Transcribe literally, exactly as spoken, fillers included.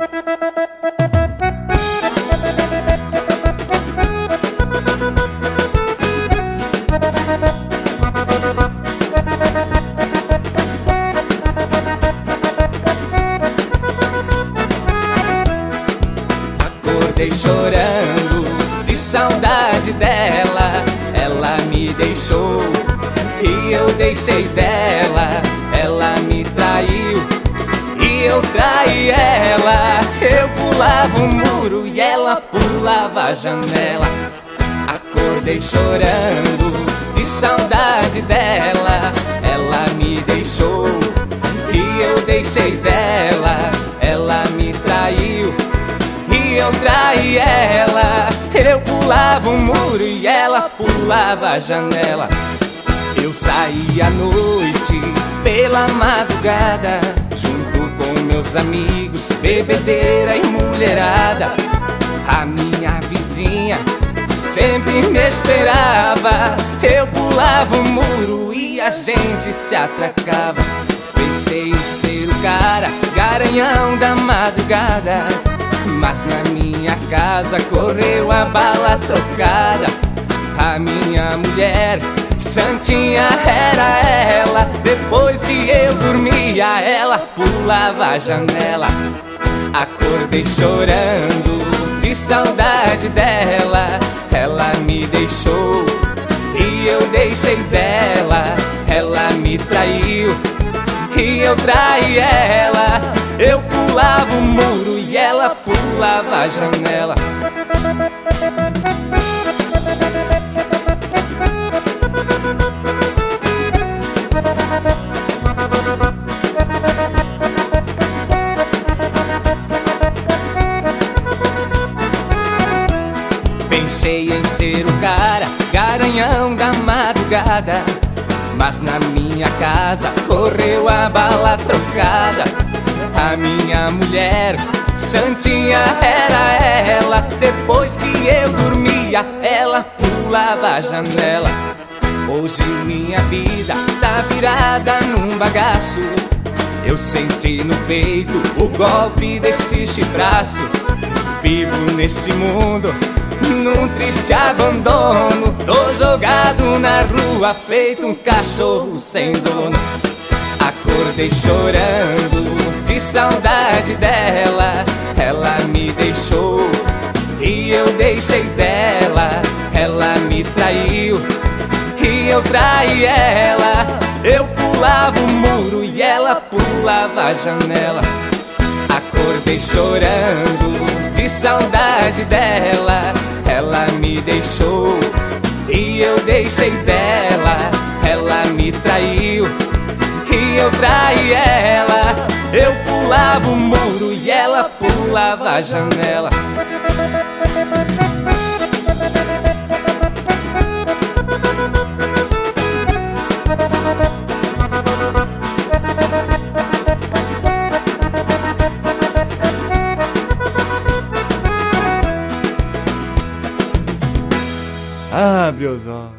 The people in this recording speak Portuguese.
Acordei chorando de saudade dela. Ela me deixou e eu deixei dela. Ela me traiu e eu traí ela. Eu pulava o muro e ela pulava a janela. Acordei chorando de saudade dela. Ela me deixou e eu deixei dela. Ela me traiu e eu traí ela. Eu pulava o muro e ela pulava a janela. Eu saía à noite pela madrugada, junto com meus amigos, bebedeira e mulherada. A minha vizinha sempre me esperava. Eu pulava o muro e a gente se atracava. Pensei em ser o cara, garanhão da madrugada, mas na minha casa correu a bala trocada. A minha mulher santinha era ela. Depois que eu dormia, ela pulava a janela. Acordei chorando de saudade dela. Ela me deixou e eu deixei dela. Ela me traiu e eu traí ela. Eu pulava o muro e ela pulava a janela. Pensei em ser o cara, garanhão da madrugada, mas na minha casa correu a bala trocada. A minha mulher santinha era ela. Depois que eu dormia, ela pulava a janela. Hoje minha vida tá virada num bagaço. Eu senti no peito o golpe desse chibraço. Vivo neste mundo num triste abandono. Tô jogado na rua feito um cachorro sem dono. Acordei chorando de saudade dela. Ela me deixou e eu deixei dela. Ela me traiu e eu traí ela. Eu pulava o muro e ela pulava a janela. Acordei chorando de saudade dela. Ela me deixou e eu deixei dela. Ela me traiu e eu traí ela. Eu pulava o muro e ela pulava a janela. Abre os olhos.